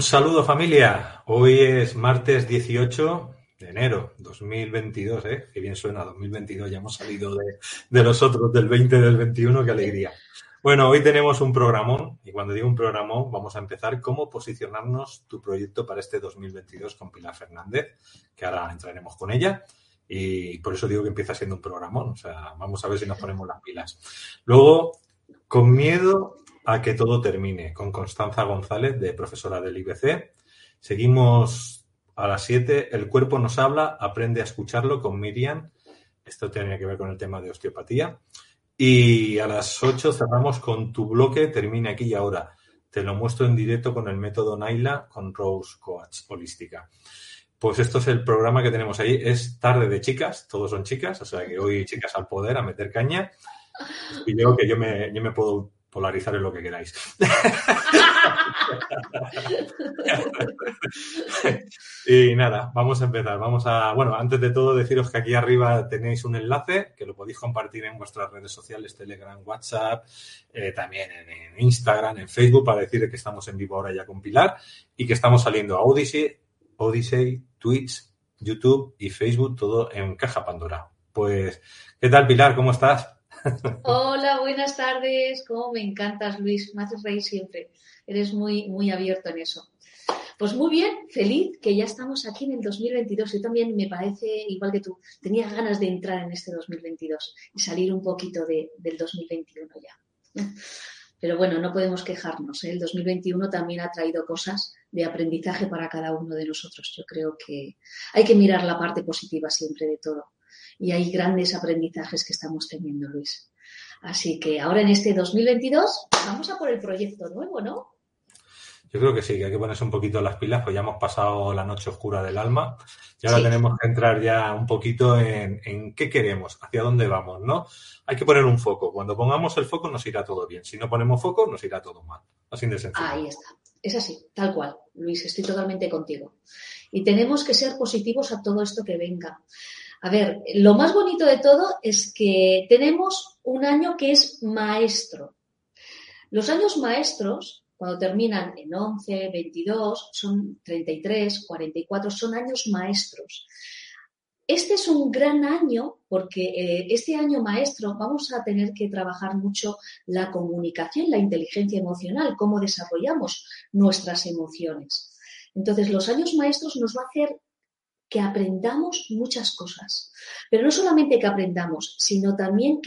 Un saludo familia, hoy es martes 18 de enero 2022, qué bien suena 2022, ya hemos salido de los otros del 20 del 21, qué alegría. Bueno, hoy tenemos un programón y cuando digo un programón vamos a empezar cómo posicionarnos tu proyecto para este 2022 con Pilar Fernández, que ahora entraremos con ella y por eso digo que empieza siendo un programón, o sea, vamos a ver si nos ponemos las pilas. Luego, con miedo a que todo termine, con Constanza González, de profesora del IBC. Seguimos a las 7, El cuerpo nos habla, aprende a escucharlo, con Miriam. Esto tiene que ver con el tema de osteopatía. Y a las 8 cerramos con Tu bloque termina aquí y ahora. Te lo muestro en directo con el método Naila, con Rose Coach Holística. Pues esto es el programa que tenemos ahí. Es tarde de chicas, todos son chicas, o sea que hoy chicas al poder, a meter caña. Y yo que yo me puedo polarizar en lo que queráis. Y nada, vamos a empezar. Bueno, antes de todo deciros que aquí arriba tenéis un enlace que lo podéis compartir en vuestras redes sociales, Telegram, WhatsApp, también en Instagram, en Facebook, para decir que estamos en vivo ahora ya con Pilar y que estamos saliendo a Odyssey, Twitch, YouTube y Facebook, todo en Caja Pandora. Pues, ¿qué tal, Pilar? ¿Cómo estás? Hola, buenas tardes. Cómo me encantas, Luis. Me haces reír siempre. Eres muy, muy abierto en eso. Pues muy bien, feliz que ya estamos aquí en el 2022. Yo también me parece, igual que tú, tenía ganas de entrar en este 2022 y salir un poquito del 2021 ya. Pero bueno, no podemos quejarnos, ¿eh? El 2021 también ha traído cosas de aprendizaje para cada uno de nosotros. Yo creo que hay que mirar la parte positiva siempre de todo. Y hay grandes aprendizajes que estamos teniendo, Luis. Así que ahora en este 2022 vamos a por el proyecto nuevo, ¿no? Yo creo que sí, que hay que ponerse un poquito las pilas, pues ya hemos pasado la noche oscura del alma y ahora Sí. tenemos que entrar ya un poquito en qué queremos, hacia dónde vamos, ¿no? Hay que poner un foco. Cuando pongamos el foco nos irá todo bien. Si no ponemos foco nos irá todo mal. Así de sencillo. Ahí está. Es así, tal cual, Luis, estoy totalmente contigo. Y tenemos que ser positivos a todo esto que venga. A ver, lo más bonito de todo es que tenemos un año que es maestro. Los años maestros, cuando terminan en 11, 22, son 33, 44, son años maestros. Este es un gran año porque este año maestro vamos a tener que trabajar mucho la comunicación, la inteligencia emocional, cómo desarrollamos nuestras emociones. Entonces, los años maestros nos va a hacer que aprendamos muchas cosas, pero no solamente que aprendamos, sino también que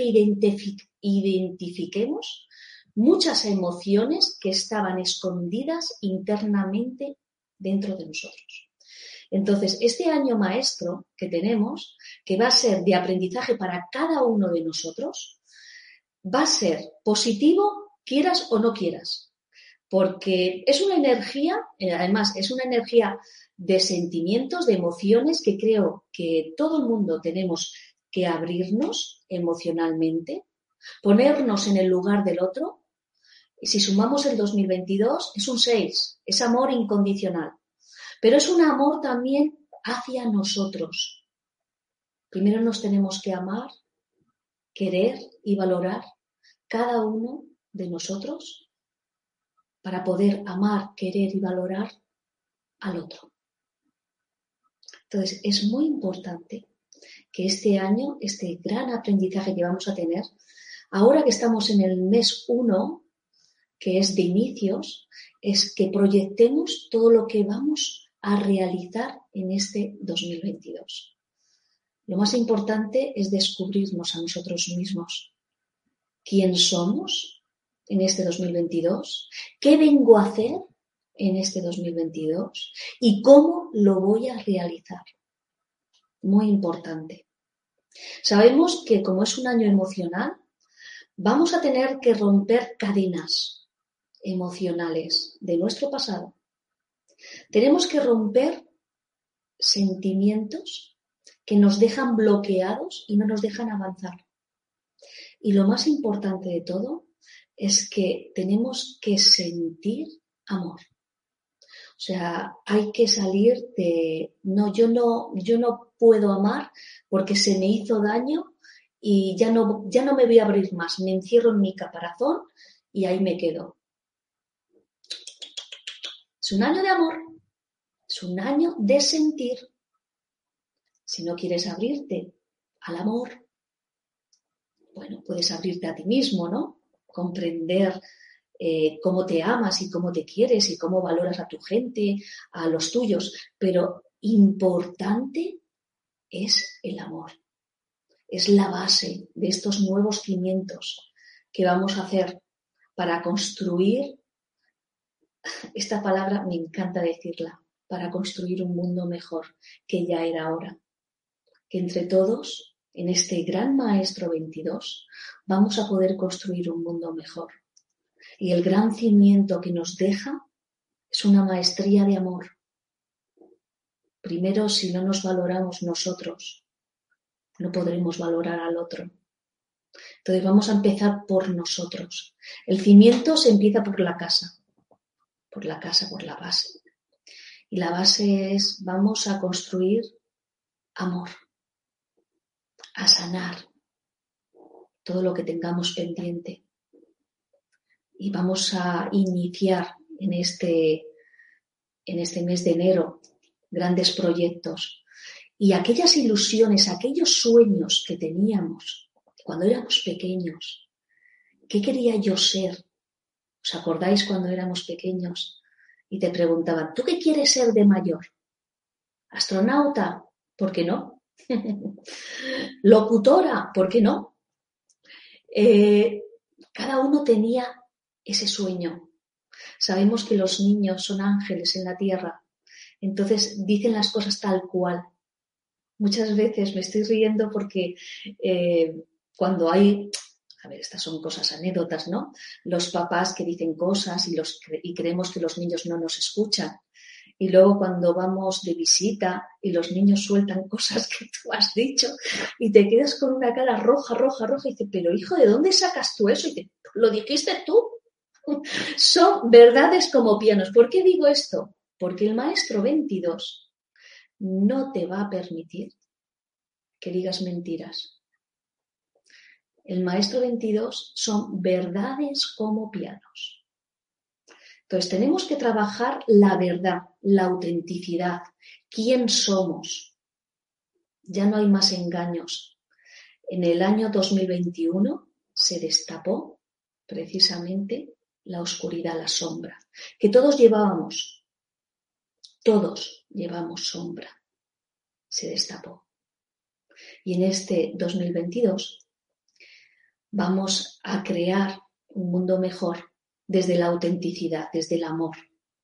identifiquemos muchas emociones que estaban escondidas internamente dentro de nosotros. Entonces, este año maestro que tenemos, que va a ser de aprendizaje para cada uno de nosotros, va a ser positivo, quieras o no quieras, porque es una energía, además, es una energía de sentimientos, de emociones que creo que todo el mundo tenemos que abrirnos emocionalmente, ponernos en el lugar del otro. Y si sumamos el 2022, es un 6, es amor incondicional. Pero es un amor también hacia nosotros. Primero nos tenemos que amar, querer y valorar cada uno de nosotros para poder amar, querer y valorar al otro. Entonces, es muy importante que este año, este gran aprendizaje que vamos a tener, ahora que estamos en el mes 1, que es de inicios, es que proyectemos todo lo que vamos a realizar en este 2022. Lo más importante es descubrirnos a nosotros mismos. ¿Quién somos en este 2022? ¿Qué vengo a hacer en este 2022? ¿Y cómo lo voy a realizar? Muy importante. Sabemos que como es un año emocional, vamos a tener que romper cadenas emocionales de nuestro pasado. Tenemos que romper sentimientos que nos dejan bloqueados y no nos dejan avanzar. Y lo más importante de todo es que tenemos que sentir amor. O sea, hay que salir de, yo no puedo amar porque se me hizo daño y ya no me voy a abrir más. Me encierro en mi caparazón y ahí me quedo. Es un año de amor, es un año de sentir. Si no quieres abrirte al amor, bueno, puedes abrirte a ti mismo, ¿no? Comprender cómo te amas y cómo te quieres y cómo valoras a tu gente, a los tuyos. Pero importante es el amor. Es la base de estos nuevos cimientos que vamos a hacer para construir, esta palabra me encanta decirla, para construir un mundo mejor, que ya era hora. Que entre todos, en este gran maestro 22, vamos a poder construir un mundo mejor. Y el gran cimiento que nos deja es una maestría de amor. Primero, si no nos valoramos nosotros, no podremos valorar al otro. Entonces vamos a empezar por nosotros. El cimiento se empieza por la casa, por la base. Y la base es, vamos a construir amor, a sanar todo lo que tengamos pendiente. Y vamos a iniciar en este mes de enero grandes proyectos. Y aquellas ilusiones, aquellos sueños que teníamos cuando éramos pequeños, ¿qué quería yo ser? ¿Os acordáis cuando éramos pequeños? Y te preguntaban, ¿tú qué quieres ser de mayor? ¿Astronauta? ¿Por qué no? ¿Locutora? ¿Por qué no? Cada uno tenía ese sueño. Sabemos que los niños son ángeles en la tierra, entonces dicen las cosas tal cual. Muchas veces me estoy riendo porque cuando hay, a ver, estas son cosas, anécdotas, ¿no? Los papás que dicen cosas y creemos que los niños no nos escuchan. Y luego cuando vamos de visita y los niños sueltan cosas que tú has dicho y te quedas con una cara roja y dices, pero hijo, ¿de dónde sacas tú eso? Y dices, ¿lo dijiste tú? Son verdades como pianos. ¿Por qué digo esto? Porque el maestro 22 no te va a permitir que digas mentiras. El maestro 22 son verdades como pianos. Entonces tenemos que trabajar la verdad, la autenticidad, quién somos. Ya no hay más engaños. En el año 2021 se destapó precisamente la oscuridad, la sombra, que todos llevamos sombra. Se destapó. Y en este 2022 vamos a crear un mundo mejor desde la autenticidad, desde el amor,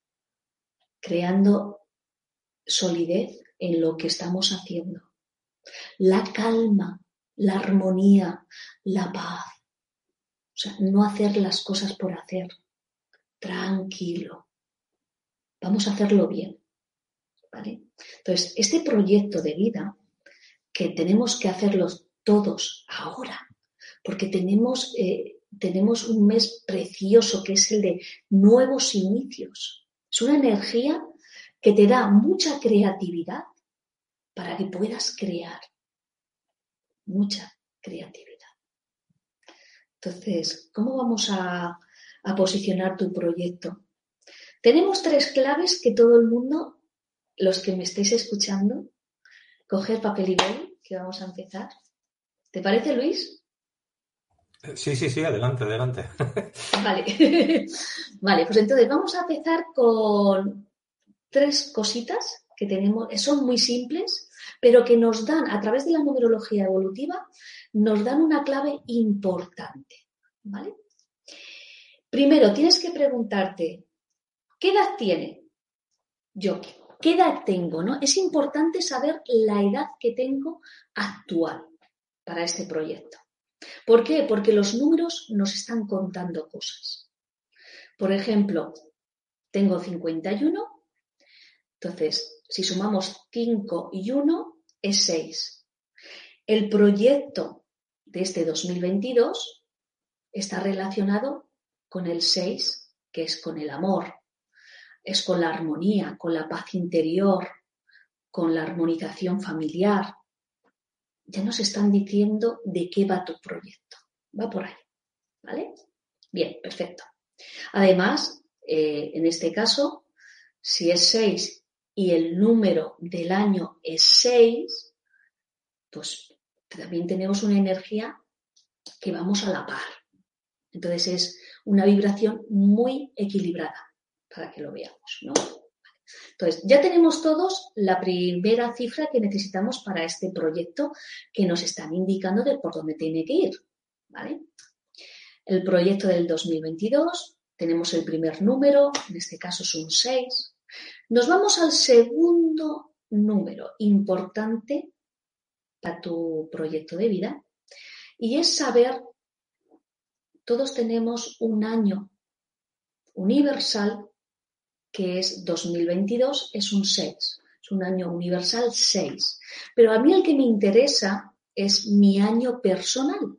creando solidez en lo que estamos haciendo. La calma, la armonía, la paz. O sea, no hacer las cosas por hacer. Tranquilo. Vamos a hacerlo bien. ¿Vale? Entonces, este proyecto de vida que tenemos que hacerlo todos ahora, porque tenemos un mes precioso que es el de nuevos inicios. Es una energía que te da mucha creatividad para que puedas crear. Mucha creatividad. Entonces, ¿cómo vamos a posicionar tu proyecto? Tenemos 3 claves que todo el mundo, los que me estéis escuchando, coger papel y boli, que vamos a empezar. ¿Te parece, Luis? Sí, adelante. Vale. Vale, pues entonces vamos a empezar con 3 cositas que tenemos, son muy simples, pero que nos dan, a través de la numerología evolutiva, nos dan una clave importante, ¿vale? Primero, tienes que preguntarte, ¿qué edad tiene? Yo, ¿qué edad tengo? ¿No? Es importante saber la edad que tengo actual para este proyecto. ¿Por qué? Porque los números nos están contando cosas. Por ejemplo, tengo 51, entonces, si sumamos 5 y 1, es 6. El proyecto de este 2022 está relacionado con el 6, que es con el amor, es con la armonía, con la paz interior, con la armonización familiar. Ya nos están diciendo de qué va tu proyecto. Va por ahí, ¿vale? Bien, perfecto. Además, en este caso, Si es 6 y el número del año es 6, pues también tenemos una energía que vamos a la par. Entonces es una vibración muy equilibrada, para que lo veamos, ¿no? Entonces, ya tenemos todos la primera cifra que necesitamos para este proyecto que nos están indicando de por dónde tiene que ir, ¿vale? El proyecto del 2022, tenemos el primer número, en este caso es un 6. Nos vamos al segundo número importante para tu proyecto de vida y es saber, todos tenemos un año universal que es 2022, es un 6, es un año universal 6. Pero a mí el que me interesa es mi año personal.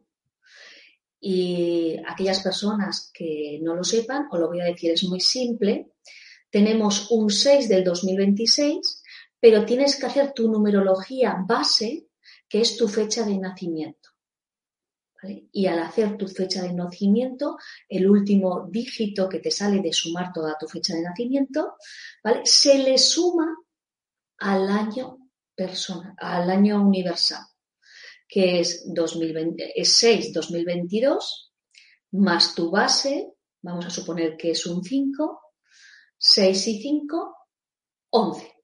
Y aquellas personas que no lo sepan, os lo voy a decir, es muy simple. Tenemos un 6 del 2026, pero tienes que hacer tu numerología base, que es tu fecha de nacimiento. ¿Vale? Y al hacer tu fecha de nacimiento, el último dígito que te sale de sumar toda tu fecha de nacimiento, ¿vale? Se le suma al año personal, al año universal, que es 2020, es 6 2022, más tu base, vamos a suponer que es un 5, 6 y 5, 11.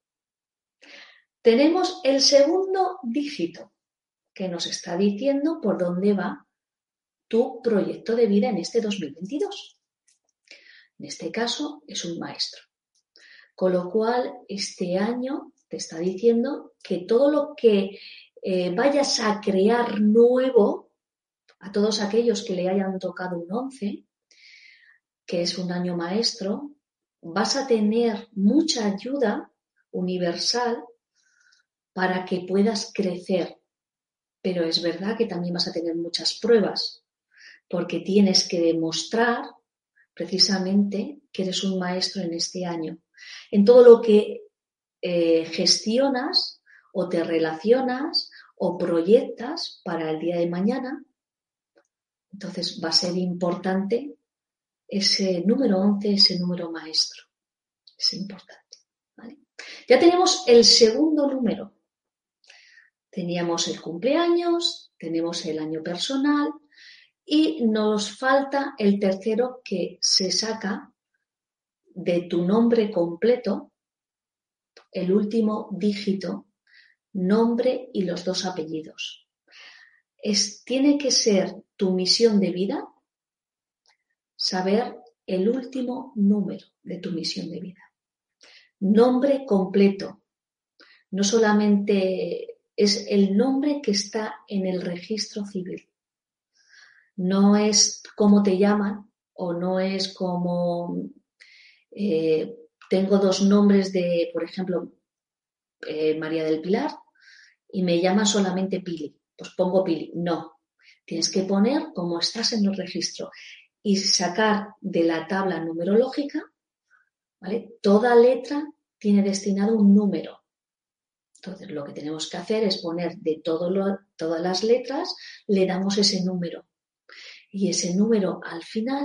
Tenemos el segundo dígito que nos está diciendo por dónde va tu proyecto de vida en este 2022. En este caso es un maestro. Con lo cual, este año te está diciendo que todo lo que vayas a crear nuevo, a todos aquellos que le hayan tocado un 11, que es un año maestro, vas a tener mucha ayuda universal para que puedas crecer. Pero es verdad que también vas a tener muchas pruebas, porque tienes que demostrar precisamente que eres un maestro en este año. En todo lo que gestionas o te relacionas o proyectas para el día de mañana, entonces va a ser importante ese número 11, ese número maestro. Es importante, ¿vale? Ya tenemos el segundo número. Teníamos el cumpleaños, tenemos el año personal y nos falta el tercero que se saca de tu nombre completo, el último dígito, nombre y los 2 apellidos. Tiene que ser tu misión de vida saber el último número de tu misión de vida. Nombre completo. No solamente es el nombre que está en el registro civil. No es cómo te llaman o no es como tengo 2 nombres de, por ejemplo, María del Pilar y me llama solamente Pili. Pues pongo Pili. No. Tienes que poner como estás en el registro y sacar de la tabla numerológica, ¿vale? Toda letra tiene destinado un número. Entonces, lo que tenemos que hacer es poner de todas las letras, le damos ese número. Y ese número al final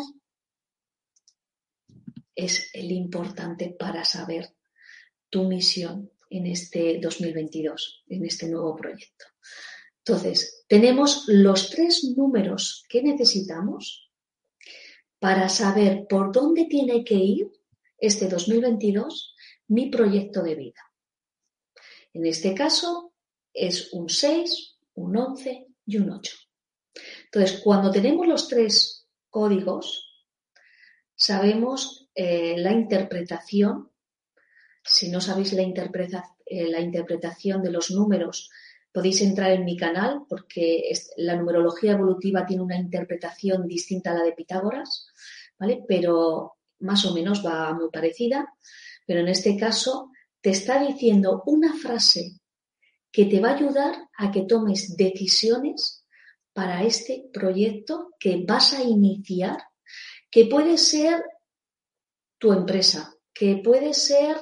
es el importante para saber tu misión en este 2022, en este nuevo proyecto. Entonces, tenemos los 3 números que necesitamos para saber por dónde tiene que ir este 2022 mi proyecto de vida. En este caso es un 6, un 11 y un 8. Entonces, cuando tenemos los 3 códigos, sabemos la interpretación. Si no sabéis la interpretación de los números, podéis entrar en mi canal porque la numerología evolutiva tiene una interpretación distinta a la de Pitágoras, ¿vale? Pero más o menos va muy parecida. Pero en este caso te está diciendo una frase que te va a ayudar a que tomes decisiones para este proyecto que vas a iniciar, que puede ser tu empresa, que puede ser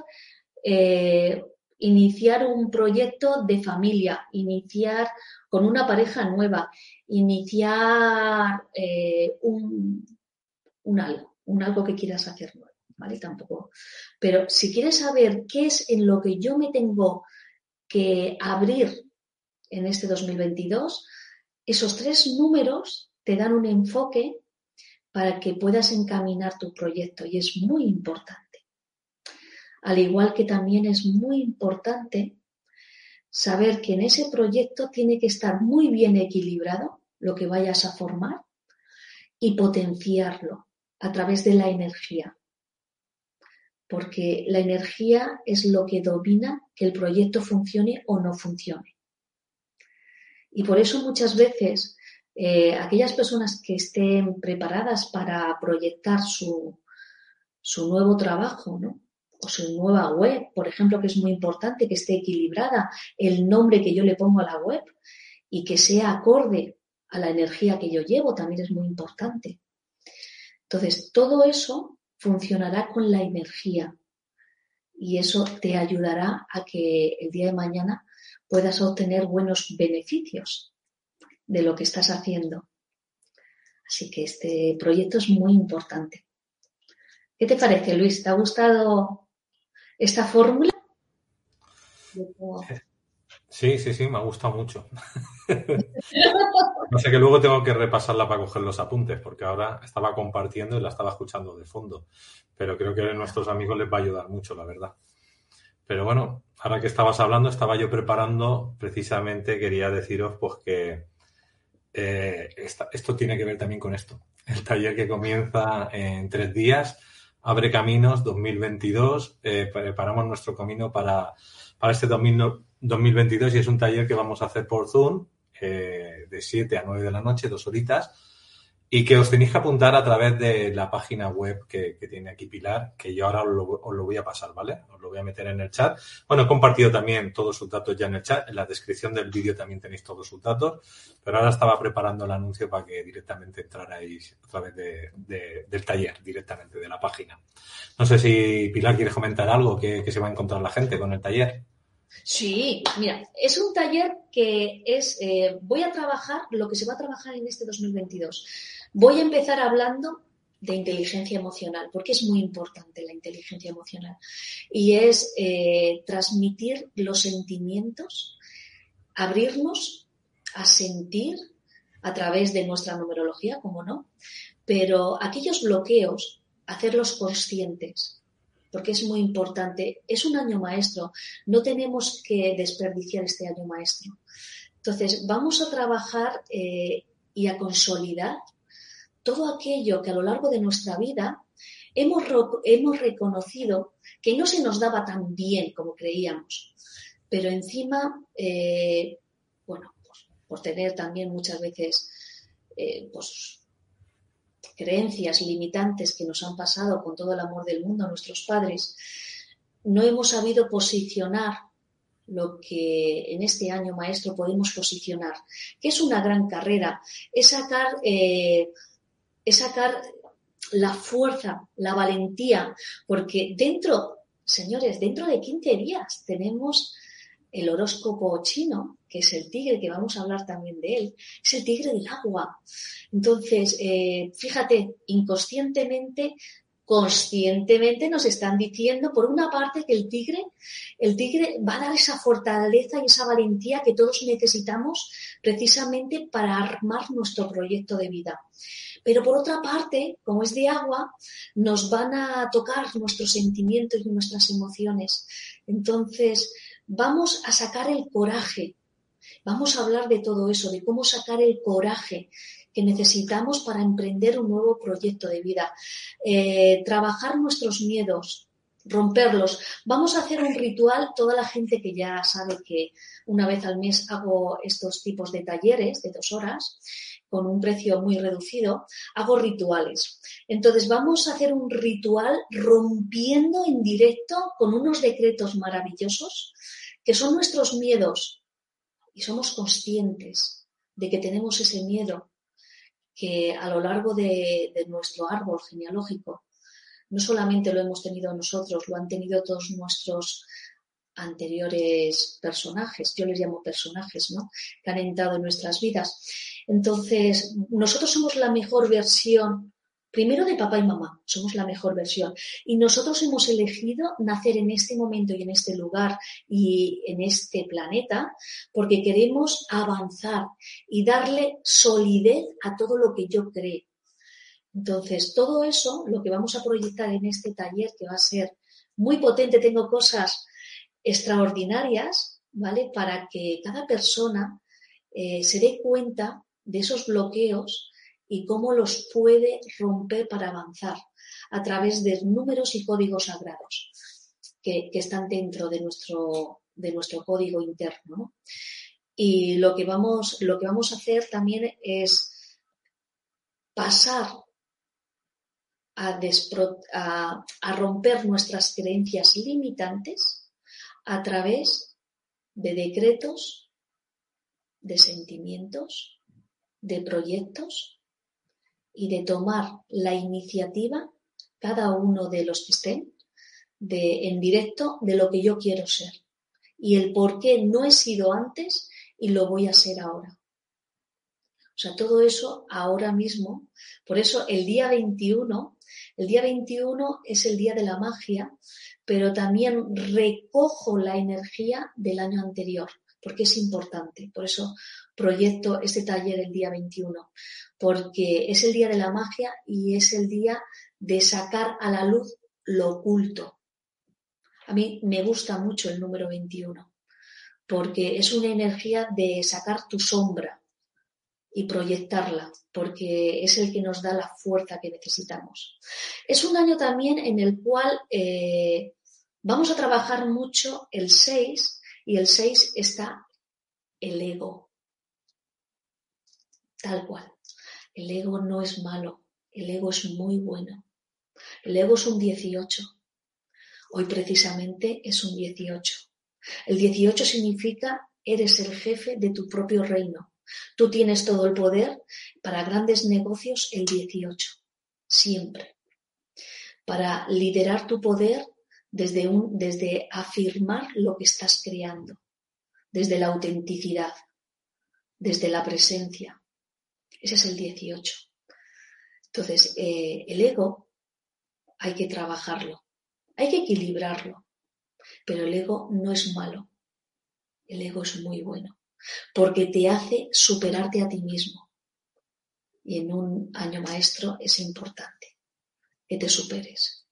iniciar un proyecto de familia, iniciar con una pareja nueva, iniciar un algo que quieras hacer nuevo. ¿vale? Tampoco. Pero si quieres saber qué es en lo que yo me tengo que abrir en este 2022, esos 3 números te dan un enfoque para que puedas encaminar tu proyecto y es muy importante. Al igual que también es muy importante saber que en ese proyecto tiene que estar muy bien equilibrado lo que vayas a formar y potenciarlo a través de la energía. Porque la energía es lo que domina que el proyecto funcione o no funcione. Y por eso muchas veces aquellas personas que estén preparadas para proyectar su nuevo trabajo, ¿no? O su nueva web, por ejemplo, que es muy importante que esté equilibrada el nombre que yo le pongo a la web y que sea acorde a la energía que yo llevo, también es muy importante. Entonces, todo eso funcionará con la energía y eso te ayudará a que el día de mañana puedas obtener buenos beneficios de lo que estás haciendo. Así que este proyecto es muy importante. ¿Qué te parece, Luis? ¿Te ha gustado esta fórmula? Sí, me ha gustado mucho. No sé, que luego tengo que repasarla para coger los apuntes, porque ahora estaba compartiendo y la estaba escuchando de fondo. Pero creo que a nuestros amigos les va a ayudar mucho, la verdad. Pero bueno, ahora que estabas hablando, estaba yo preparando, precisamente quería deciros pues que esto tiene que ver también con esto. El taller que comienza en 3 días, Abre Caminos 2022, preparamos nuestro camino para este 2022 y es un taller que vamos a hacer por Zoom de 7 a 9 de la noche, 2 horitas, y que os tenéis que apuntar a través de la página web que tiene aquí Pilar, que yo ahora os lo voy a pasar, ¿vale? Os lo voy a meter en el chat. Bueno, he compartido también todos sus datos ya en el chat. En la descripción del vídeo también tenéis todos sus datos, pero ahora estaba preparando el anuncio para que directamente entrarais a través del taller, directamente de la página. No sé si Pilar quieres comentar algo que se va a encontrar la gente con el taller. Sí, mira, es un taller que voy a trabajar lo que se va a trabajar en este 2022. Voy a empezar hablando de inteligencia emocional, porque es muy importante la inteligencia emocional. Y es transmitir los sentimientos, abrirnos a sentir a través de nuestra numerología, como no, pero aquellos bloqueos, hacerlos conscientes. Porque es muy importante. Es un año maestro, no tenemos que desperdiciar este año maestro. Entonces, vamos a trabajar y a consolidar todo aquello que a lo largo de nuestra vida hemos reconocido que no se nos daba tan bien como creíamos. Pero encima, bueno, pues, por tener también muchas veces, pues, creencias limitantes que nos han pasado con todo el amor del mundo a nuestros padres, no hemos sabido posicionar lo que en este año maestro podemos posicionar, que es una gran carrera, es sacar la fuerza, la valentía, porque señores, dentro de 15 días tenemos el horóscopo chino, que es el tigre, que vamos a hablar también de él, es el tigre del agua. Entonces, fíjate, inconscientemente, conscientemente nos están diciendo, por una parte, que el tigre va a dar esa fortaleza y esa valentía que todos necesitamos precisamente para armar nuestro proyecto de vida. Pero por otra parte, como es de agua, nos van a tocar nuestros sentimientos y nuestras emociones. Entonces, vamos a sacar el coraje. Vamos a hablar de todo eso, de cómo sacar el coraje que necesitamos para emprender un nuevo proyecto de vida. Trabajar nuestros miedos, romperlos. Vamos a hacer un ritual, toda la gente que ya sabe que una vez al mes hago estos tipos de talleres de 2 horas, con un precio muy reducido, hago rituales. Entonces vamos a hacer un ritual rompiendo en directo con unos decretos maravillosos que son nuestros miedos y somos conscientes de que tenemos ese miedo que a lo largo de nuestro árbol genealógico no solamente lo hemos tenido nosotros, lo han tenido todos nuestros anteriores personajes, yo les llamo personajes, ¿no?, que han entrado en nuestras vidas. Entonces, nosotros somos la mejor versión Primero de papá y mamá, somos la mejor versión. Y nosotros hemos elegido nacer en este momento y en este lugar y en este planeta porque queremos avanzar y darle solidez a todo lo que yo creo. Entonces, todo eso, lo que vamos a proyectar en este taller, que va a ser muy potente, tengo cosas extraordinarias, ¿vale? Para que cada persona se dé cuenta de esos bloqueos y cómo los puede romper para avanzar a través de números y códigos sagrados que están dentro de nuestro código interno, ¿no? Y lo que vamos a hacer también es pasar a romper nuestras creencias limitantes a través de decretos, de sentimientos, de proyectos y de tomar la iniciativa, cada uno de los que estén, en directo, de lo que yo quiero ser y el por qué no he sido antes y lo voy a ser ahora. O sea, todo eso ahora mismo. Por eso el día 21 es el día de la magia, pero también recojo la energía del año anterior, porque es importante. Por eso proyecto este taller el día 21, porque es el día de la magia y es el día de sacar a la luz lo oculto. A mí me gusta mucho el número 21, porque es una energía de sacar tu sombra y proyectarla, porque es el que nos da la fuerza que necesitamos. Es un año también en el cual vamos a trabajar mucho el 6, y el 6 está el ego. Tal cual. El ego no es malo, el ego es muy bueno. El ego es un 18. Hoy precisamente es un 18. El 18 significa eres el jefe de tu propio reino. Tú tienes todo el poder para grandes negocios el 18, siempre. Para liderar tu poder desde afirmar lo que estás creando, desde la autenticidad, desde la presencia. Ese es el 18. Entonces, el ego hay que trabajarlo, hay que equilibrarlo, pero el ego no es malo, el ego es muy bueno, porque te hace superarte a ti mismo. Y en un año maestro es importante que te superes,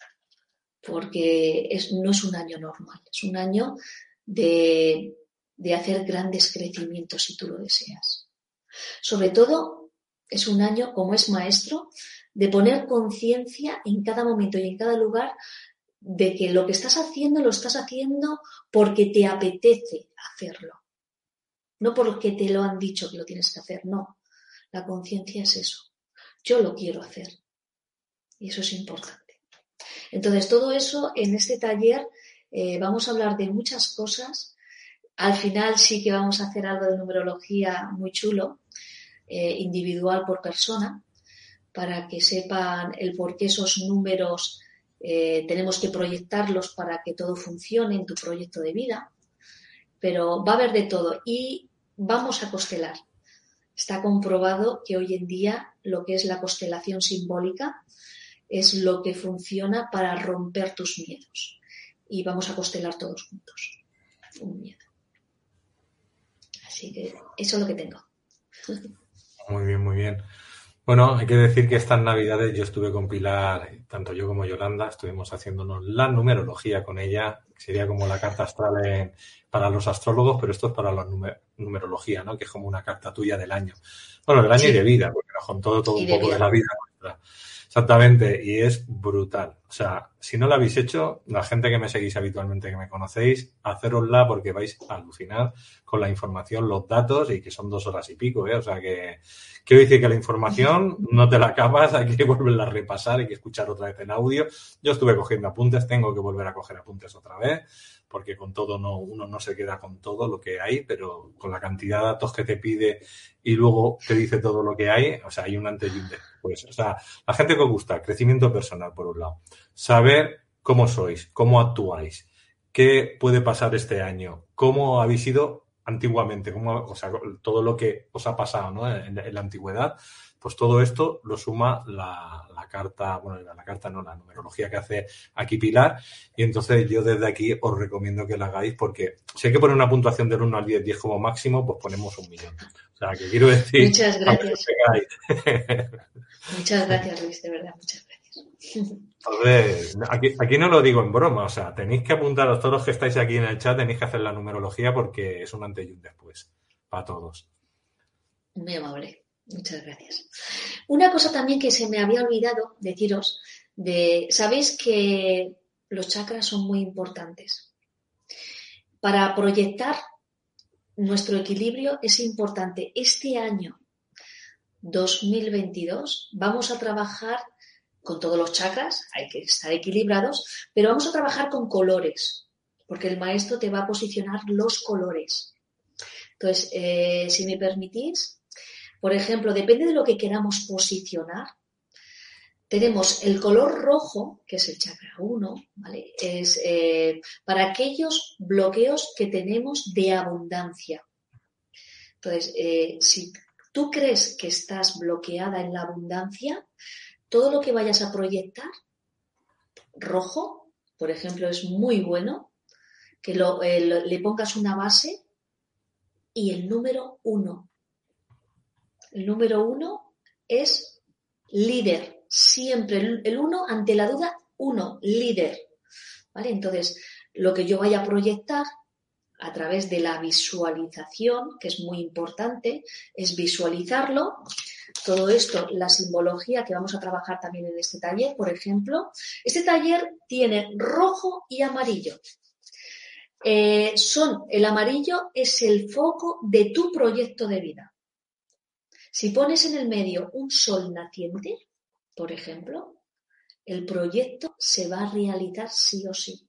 porque no es un año normal, es un año de hacer grandes crecimientos si tú lo deseas. Sobre todo, es un año, como es maestro, de poner conciencia en cada momento y en cada lugar de que lo que estás haciendo lo estás haciendo porque te apetece hacerlo. No porque te lo han dicho que lo tienes que hacer, no. La conciencia es eso. Yo lo quiero hacer. Y eso es importante. Entonces, todo eso en este taller vamos a hablar de muchas cosas. Al final sí que vamos a hacer algo de numerología muy chulo, individual por persona, para que sepan el por qué esos números tenemos que proyectarlos para que todo funcione en tu proyecto de vida. Pero va a haber de todo y vamos a constelar. Está comprobado que hoy en día lo que es la constelación simbólica es lo que funciona para romper tus miedos. Y vamos a constelar todos juntos. Un miedo. Así que eso es lo que tengo. Muy bien, muy bien. Bueno, hay que decir que estas Navidades yo estuve con Pilar, tanto yo como Yolanda, estuvimos haciéndonos la numerología con ella, que sería como la carta astral para los astrólogos, pero esto es para la numerología, ¿no? Que es como una carta tuya del año. Bueno, del año y de vida, porque nos contó todo un poco de la vida nuestra. Exactamente, y es brutal. O sea, si no lo habéis hecho, la gente que me seguís habitualmente, que me conocéis, hacérosla porque vais a alucinar con la información, los datos, y que son 2 horas y pico, ¿eh? O sea que quiero decir que la información no te la acabas, hay que volverla a repasar, hay que escuchar otra vez en audio. Yo estuve cogiendo apuntes, tengo que volver a coger apuntes otra vez, porque con todo uno no se queda con todo lo que hay, pero con la cantidad de datos que te pide y luego te dice todo lo que hay, o sea, hay un antes y un después. O sea, la gente que os gusta, crecimiento personal, por un lado. Saber cómo sois, cómo actuáis, qué puede pasar este año, cómo habéis ido antiguamente, o sea, todo lo que os ha pasado, ¿no? En la antigüedad, pues todo esto lo suma la carta, bueno, la carta no, la numerología que hace aquí Pilar, y entonces yo desde aquí os recomiendo que la hagáis, porque si hay que poner una puntuación del 1 al 10, 10 como máximo, pues ponemos 1.000.000. O sea, que quiero decir, Muchas a ver gracias. si pegáis. Muchas gracias, Luis, de verdad, muchas gracias. Entonces, aquí no lo digo en broma, o sea, tenéis que apuntaros, todos los que estáis aquí en el chat, tenéis que hacer la numerología porque es un antes y un después para todos. Muy amable, muchas gracias. Una cosa también que se me había olvidado deciros, sabéis que los chakras son muy importantes. Para proyectar nuestro equilibrio es importante. Este año 2022 vamos a trabajar con todos los chakras, hay que estar equilibrados, pero vamos a trabajar con colores, porque el maestro te va a posicionar los colores. Entonces, si me permitís, por ejemplo, depende de lo que queramos posicionar. Tenemos el color rojo, que es el chakra 1, ¿vale? Es para aquellos bloqueos que tenemos de abundancia. Entonces, si tú crees que estás bloqueada en la abundancia, todo lo que vayas a proyectar, rojo, por ejemplo, es muy bueno, que le pongas una base y el número 1. El número 1 es líder. Siempre el 1 ante la duda, 1, líder. ¿Vale? Entonces, lo que yo vaya a proyectar a través de la visualización, que es muy importante, es visualizarlo. Todo esto, la simbología que vamos a trabajar también en este taller, por ejemplo. Este taller tiene rojo y amarillo. El amarillo es el foco de tu proyecto de vida. Si pones en el medio un sol naciente, por ejemplo, el proyecto se va a realizar sí o sí.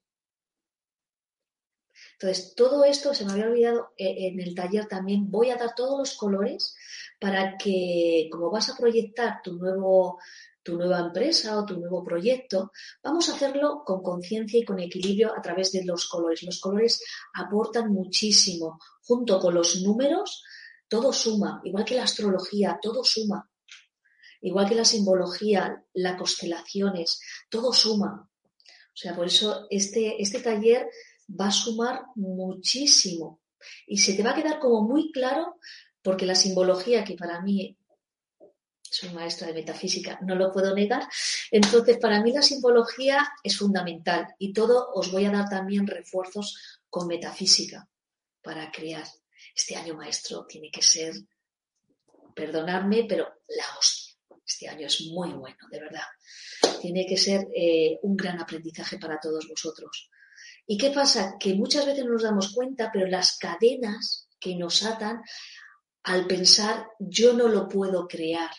Entonces, todo esto se me había olvidado en el taller también. Voy a dar todos los colores para que, como vas a proyectar tu nueva empresa o tu nuevo proyecto, vamos a hacerlo con conciencia y con equilibrio a través de los colores. Los colores aportan muchísimo. Junto con los números, todo suma. Igual que la astrología, todo suma. Igual que la simbología, las constelaciones, todo suma. O sea, por eso este taller va a sumar muchísimo y se te va a quedar como muy claro, porque la simbología, que para mí, soy maestra de metafísica, no lo puedo negar, entonces para mí la simbología es fundamental y todo os voy a dar también refuerzos con metafísica para crear. Este año maestro tiene que ser, perdonadme, pero la hostia. Este año es muy bueno, de verdad. Tiene que ser un gran aprendizaje para todos vosotros. ¿Y qué pasa? Que muchas veces no nos damos cuenta, pero las cadenas que nos atan al pensar yo no lo puedo crear.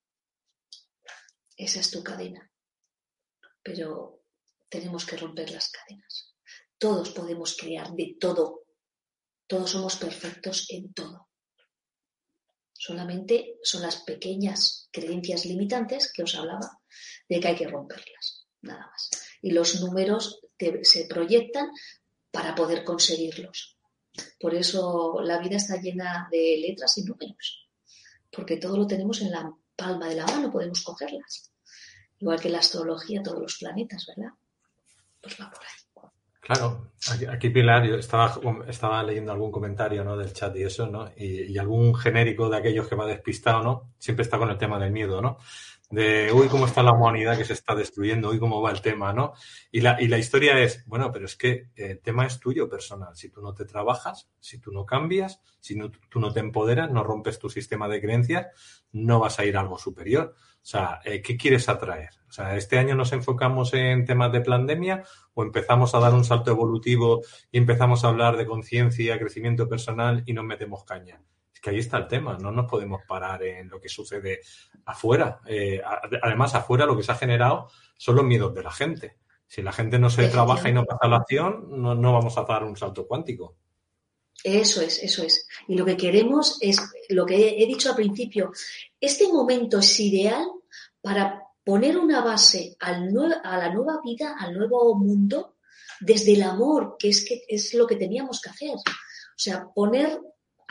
Esa es tu cadena. Pero tenemos que romper las cadenas. Todos podemos crear de todo. Todos somos perfectos en todo. Solamente son las pequeñas creencias limitantes que os hablaba de que hay que romperlas. Nada más. Y los números se proyectan para poder conseguirlos. Por eso la vida está llena de letras y números, porque todo lo tenemos en la palma de la mano, podemos cogerlas. Igual que la astrología, todos los planetas, ¿verdad? Pues va por ahí. Claro, aquí Pilar, yo estaba leyendo algún comentario, ¿no?, del chat y eso, ¿no? Y algún genérico de aquellos que va despistado, ¿no? Siempre está con el tema del miedo, ¿no? De, uy, cómo está la humanidad que se está destruyendo, uy, cómo va el tema, ¿no? Y la historia es, bueno, pero es que el tema es tuyo personal. Si tú no te trabajas, si tú no cambias, si tú no te empoderas, no rompes tu sistema de creencias, no vas a ir a algo superior. O sea, ¿qué quieres atraer? O sea, ¿este año nos enfocamos en temas de pandemia o empezamos a dar un salto evolutivo y empezamos a hablar de conciencia, crecimiento personal y nos metemos caña? Es que ahí está el tema, no nos podemos parar en lo que sucede afuera. Además, afuera lo que se ha generado son los miedos de la gente. Si la gente no se trabaja y no pasa la acción, no vamos a dar un salto cuántico. Eso es. Y lo que queremos es, lo que he dicho al principio, este momento es ideal para poner una base a la nueva vida, al nuevo mundo, desde el amor, que es lo que teníamos que hacer. O sea, poner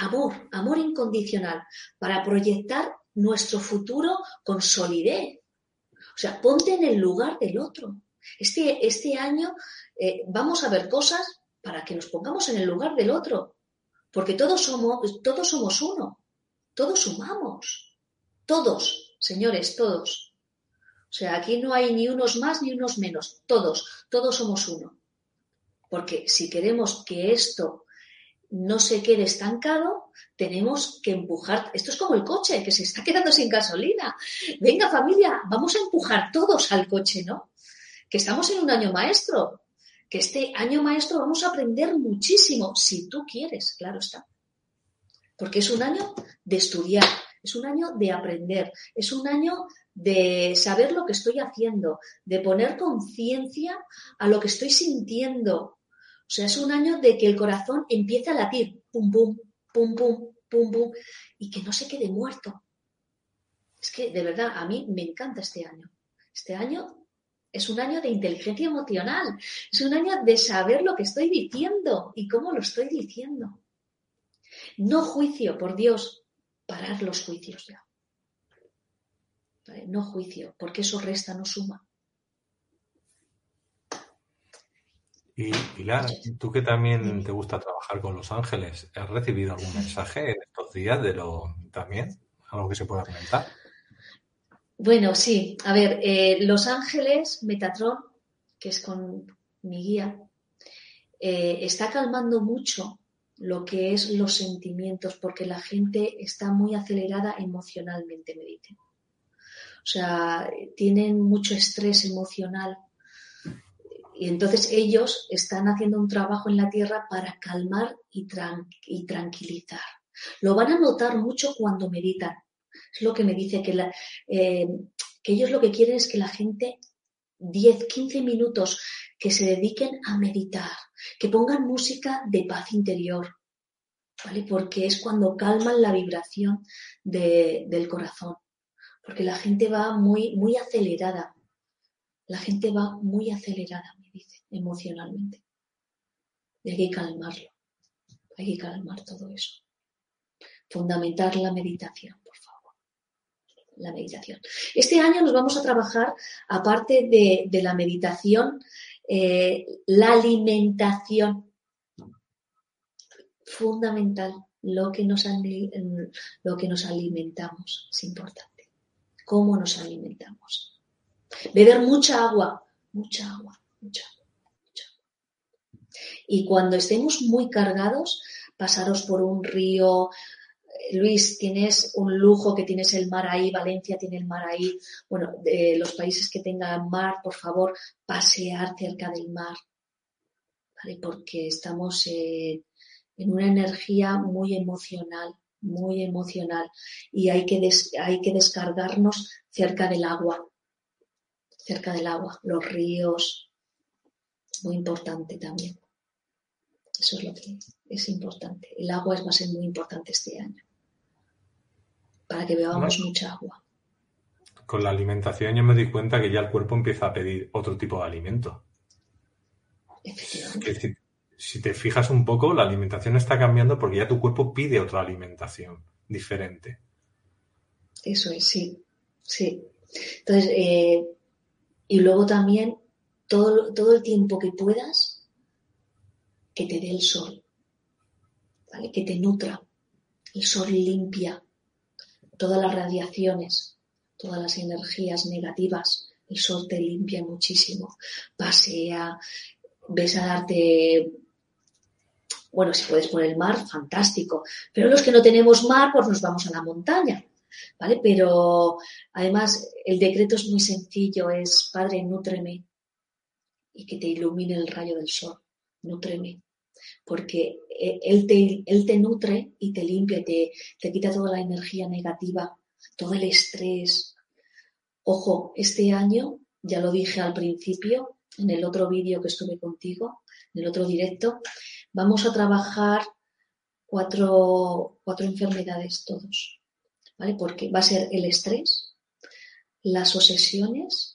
amor incondicional, para proyectar nuestro futuro con solidez. O sea, ponte en el lugar del otro. Este año vamos a ver cosas para que nos pongamos en el lugar del otro, porque todos somos uno, todos sumamos, todos, señores, todos. O sea, aquí no hay ni unos más ni unos menos, todos somos uno. Porque si queremos que esto no se quede estancado, tenemos que empujar. Esto es como el coche, que se está quedando sin gasolina. Venga, familia, vamos a empujar todos al coche, ¿no? Que estamos en un año maestro, que este año maestro vamos a aprender muchísimo, si tú quieres, claro está. Porque es un año de estudiar, es un año de aprender, es un año de saber lo que estoy haciendo, de poner conciencia a lo que estoy sintiendo. O sea, es un año de que el corazón empiece a latir, pum, pum, pum, pum, pum, pum, y que no se quede muerto. Es que, de verdad, a mí me encanta este año. Este año es un año de inteligencia emocional, es un año de saber lo que estoy diciendo y cómo lo estoy diciendo. No juicio, por Dios, parar los juicios ya. ¿Vale? No juicio, porque eso resta, no suma. Y Pilar, tú que también te gusta trabajar con los ángeles, ¿has recibido algún mensaje en estos días también? ¿Algo que se pueda comentar? Bueno, sí. A ver, Los Ángeles, Metatron, que es con mi guía, está calmando mucho lo que es los sentimientos, porque la gente está muy acelerada emocionalmente, me dicen. O sea, tienen mucho estrés emocional. Y entonces ellos están haciendo un trabajo en la Tierra para calmar y tranquilizar. Lo van a notar mucho cuando meditan. Es lo que me dice que ellos lo que quieren es que la gente 10, 15 minutos que se dediquen a meditar, que pongan música de paz interior, ¿vale? Porque es cuando calman la vibración del corazón. Porque la gente va muy, muy acelerada. La gente va muy acelerada, me dice, emocionalmente. Y hay que calmarlo. Hay que calmar todo eso. Fundamentar la meditación, por favor. La meditación. Este año nos vamos a trabajar, aparte de la meditación, la alimentación. Fundamental. Lo que nos alimentamos es importante. Cómo nos alimentamos. Beber mucha agua. Mucha agua. Mucha agua. Y cuando estemos muy cargados, pasaros por un río. Luis, tienes un lujo que tienes el mar ahí, Valencia tiene el mar ahí. Bueno, de los países que tengan mar, por favor, pasear cerca del mar, ¿vale? Porque estamos en una energía muy emocional y hay que descargarnos cerca del agua, los ríos, muy importante también. Eso es lo que es importante. El agua va a ser muy importante este año. Para que bebamos mucha agua. Con la alimentación yo me doy cuenta que ya el cuerpo empieza a pedir otro tipo de alimento. Efectivamente. Que si te fijas un poco, la alimentación está cambiando porque ya tu cuerpo pide otra alimentación diferente. Eso es, sí. Sí. Entonces, y luego también todo el tiempo que puedas, que te dé el sol, ¿vale? Que te nutra. El sol limpia todas las radiaciones, todas las energías negativas. El sol te limpia muchísimo. Pasea, ves a darte... Bueno, si puedes poner el mar, fantástico. Pero los que no tenemos mar, pues nos vamos a la montaña, ¿vale? Pero además el decreto es muy sencillo, es Padre, nútreme y que te ilumine el rayo del sol. Nútreme. Porque él te nutre y te limpia, te quita toda la energía negativa, todo el estrés. Ojo, este año, ya lo dije al principio, en el otro vídeo que estuve contigo, en el otro directo, vamos a trabajar cuatro enfermedades todos, ¿vale? Porque va a ser el estrés, las obsesiones,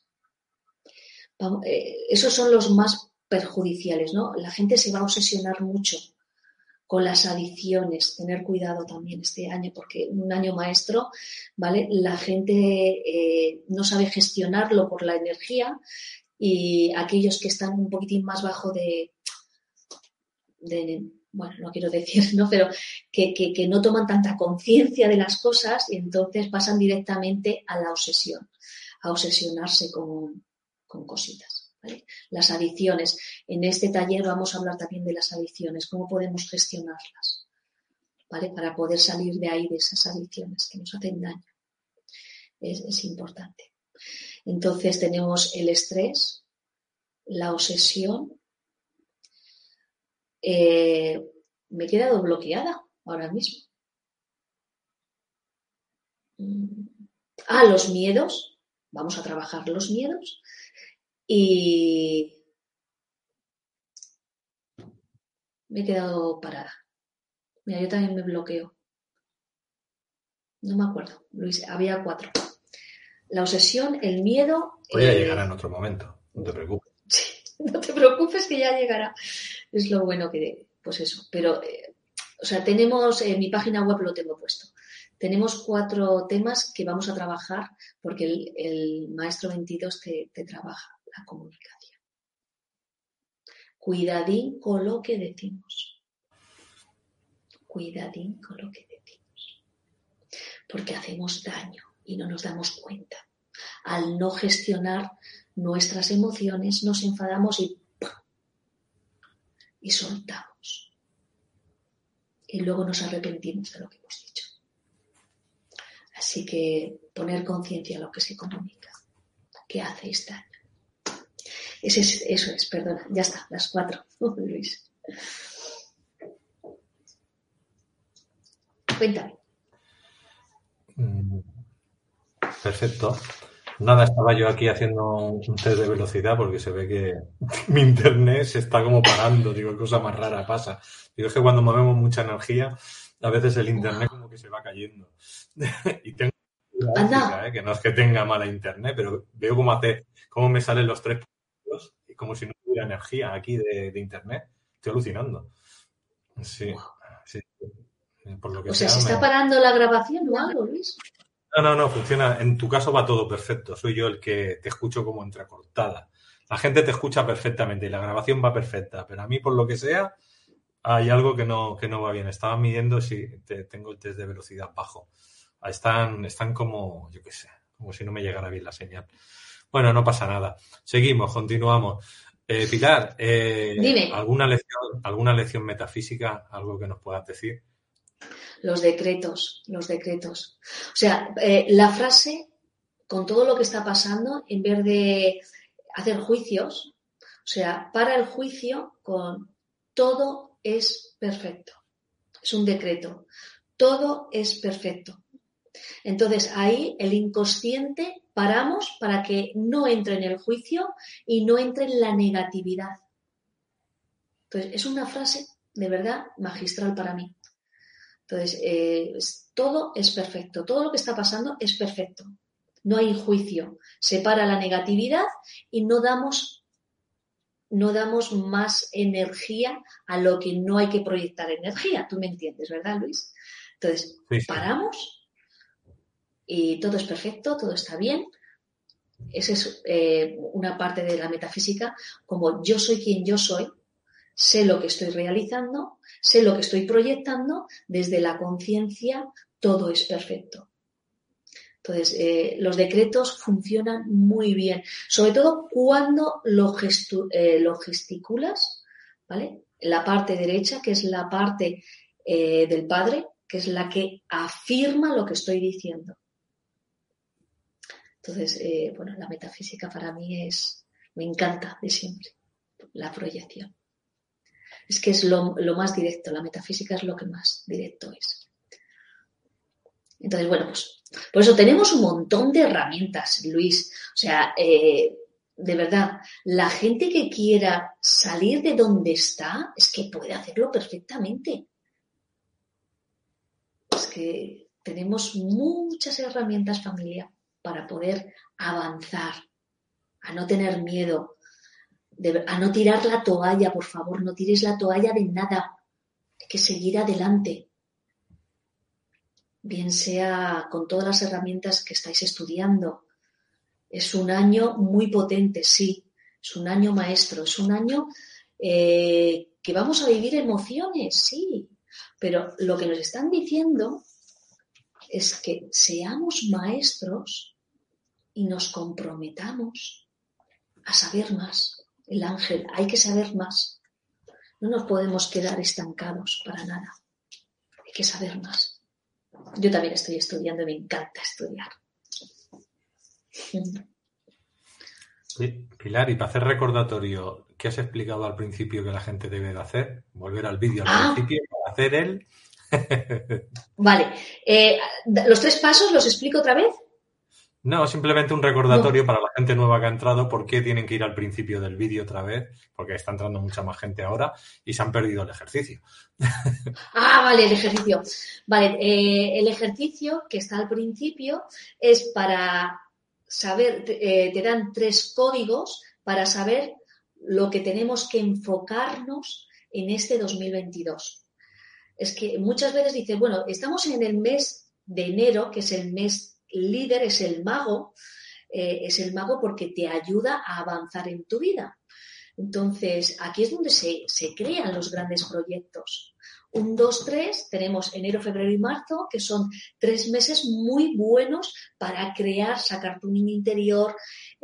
esos son los más perjudiciales, ¿no? La gente se va a obsesionar mucho con las adicciones, tener cuidado también este año, porque un año maestro, ¿vale? La gente no sabe gestionarlo por la energía y aquellos que están un poquitín más bajo bueno, no quiero decir, ¿no? Pero que no toman tanta conciencia de las cosas y entonces pasan directamente a la obsesión, a obsesionarse con cositas, ¿vale? Las adicciones. En este taller vamos a hablar también de las adicciones, cómo podemos gestionarlas, ¿vale? Para poder salir de ahí, de esas adicciones que nos hacen daño. Es importante. Entonces tenemos el estrés, la obsesión. Me he quedado bloqueada ahora mismo. Los miedos. Vamos a trabajar los miedos. Y me he quedado parada. Mira, yo también me bloqueo. No me acuerdo, Luis, había 4. La obsesión, el miedo... Pues ya llegará en otro momento, no te preocupes. No te preocupes que ya llegará. Es lo bueno que... Pues eso, pero... tenemos... En mi página web lo tengo puesto. Tenemos 4 temas que vamos a trabajar porque el maestro 22 te trabaja la comunicación. Cuidadín con lo que decimos. Cuidadín con lo que decimos. Porque hacemos daño y no nos damos cuenta. Al no gestionar nuestras emociones, nos enfadamos y soltamos. Y luego nos arrepentimos de lo que hemos dicho. Así que poner conciencia a lo que se comunica. ¿Qué hacéis daño? Eso es, perdona. Ya está, las 4. Luis. Cuéntame. Perfecto. Nada, estaba yo aquí haciendo un test de velocidad porque se ve que mi internet se está como parando. Digo, cosa más rara pasa. Digo, es que cuando movemos mucha energía, a veces el internet como que se va cayendo. Y tengo gráfica, que no es que tenga mala internet, pero veo cómo me salen los 3 puntos y como si no tuviera energía aquí de internet. Estoy alucinando. Sí, sí. Por lo que ¿se está parando la grabación o algo, Luis? No, funciona. En tu caso va todo perfecto. Soy yo el que te escucho como entrecortada. La gente te escucha perfectamente y la grabación va perfecta, pero a mí, por lo que sea, hay algo que no va bien. Estaba midiendo si tengo el test de velocidad bajo. Están como, yo qué sé, como si no me llegara bien la señal. Bueno, no pasa nada. Seguimos, continuamos. Pilar, Dime. ¿alguna lección metafísica, algo que nos puedas decir? Los decretos. O sea, la frase, con todo lo que está pasando, en vez de hacer juicios, o sea, para el juicio con todo es perfecto. Es un decreto. Todo es perfecto. Entonces, ahí el inconsciente paramos para que no entre en el juicio y no entre en la negatividad. Entonces, es una frase de verdad magistral para mí. Entonces, todo es perfecto. Todo lo que está pasando es perfecto. No hay juicio. Se para la negatividad y no damos más energía a lo que no hay que proyectar energía. Tú me entiendes, ¿verdad, Luis? Entonces, sí. Paramos y todo es perfecto, todo está bien. Esa es una parte de la metafísica, como yo soy quien yo soy, sé lo que estoy realizando, sé lo que estoy proyectando, desde la conciencia todo es perfecto. Entonces, los decretos funcionan muy bien, sobre todo cuando lo gesticulas, ¿vale? La parte derecha, que es la parte del Padre, que es la que afirma lo que estoy diciendo. Entonces, la metafísica para mí me encanta de siempre, la proyección. Es que es lo más directo, la metafísica es lo que más directo es. Entonces, pues por eso tenemos un montón de herramientas, Luis. O sea, de verdad, la gente que quiera salir de donde está, es que puede hacerlo perfectamente. Es que tenemos muchas herramientas, familia, para poder avanzar, a no tener miedo, a no tirar la toalla, por favor, no tires la toalla de nada. hay que seguir adelante, bien sea con todas las herramientas que estáis estudiando. Es un año muy potente, sí, es un año maestro, es un año que vamos a vivir emociones, sí, pero lo que nos están diciendo es que seamos maestros y nos comprometamos a saber más. El ángel, hay que saber más. No nos podemos quedar estancados para nada. Hay que saber más. Yo también estoy estudiando y me encanta estudiar. Sí, Pilar, y para hacer recordatorio, ¿qué has explicado al principio que la gente debe de hacer? Volver al vídeo al principio para hacer el... Vale. ¿Los 3 pasos los explico otra vez? No, simplemente un recordatorio para la gente nueva que ha entrado, por qué tienen que ir al principio del vídeo otra vez, porque está entrando mucha más gente ahora y se han perdido el ejercicio. Vale, el ejercicio. Vale, el ejercicio que está al principio es para saber, te dan 3 códigos para saber lo que tenemos que enfocarnos en este 2022. Es que muchas veces dices, bueno, estamos en el mes de enero, que es el mes líder, es el mago porque te ayuda a avanzar en tu vida. Entonces, aquí es donde se crean los grandes proyectos. 1, 2, 3, tenemos enero, febrero y marzo, que son 3 meses muy buenos para crear, sacar tu niño interior,